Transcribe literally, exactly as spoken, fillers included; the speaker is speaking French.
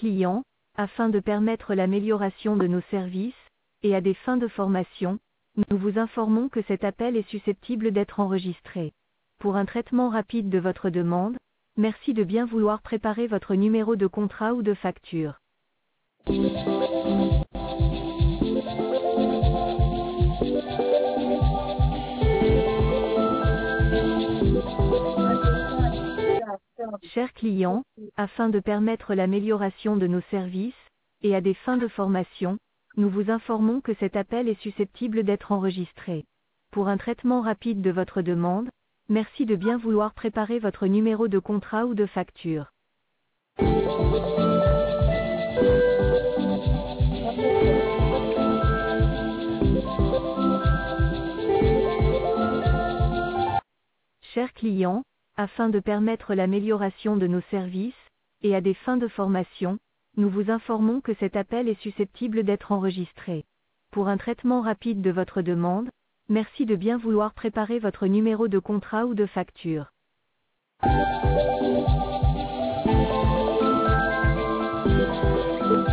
client, afin de permettre l'amélioration de nos services, et à des fins de formation, nous vous informons que cet appel est susceptible d'être enregistré. Pour un traitement rapide de votre demande, merci de bien vouloir préparer votre numéro de contrat ou de facture. Chers clients, afin de permettre l'amélioration de nos services, et à des fins de formation, nous vous informons que cet appel est susceptible d'être enregistré. Pour un traitement rapide de votre demande, merci de bien vouloir préparer votre numéro de contrat ou de facture. Chers clients, afin de permettre l'amélioration de nos services, et à des fins de formation, nous vous informons que cet appel est susceptible d'être enregistré. Pour un traitement rapide de votre demande, merci de bien vouloir préparer votre numéro de contrat ou de facture.